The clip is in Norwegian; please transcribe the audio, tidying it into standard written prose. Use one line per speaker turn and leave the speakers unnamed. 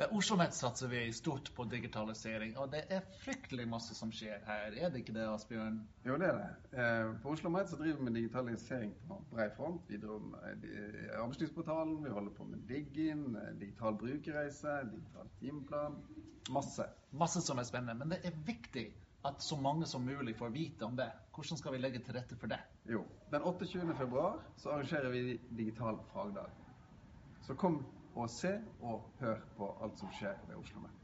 Ved OsloMet satser vi stort på digitalisering, og det fryktelig masse som skjer her. Det ikke det, Asbjørn?
Jo, det det. På OsloMet så driver vi med digitalisering på bred front. Vi driver med arbeidslivsportalen, vi holder på med Diggin, digital brukerreise, digital timeplan, masse.
Masse som spennende, men det viktig at så mange som mulig får vite om det. Hvordan skal vi legge til rette for det?
Jo, den 28. februar så arrangerer vi digital fagdag. Så kom og se og hør på alt som skjer ved OsloMet.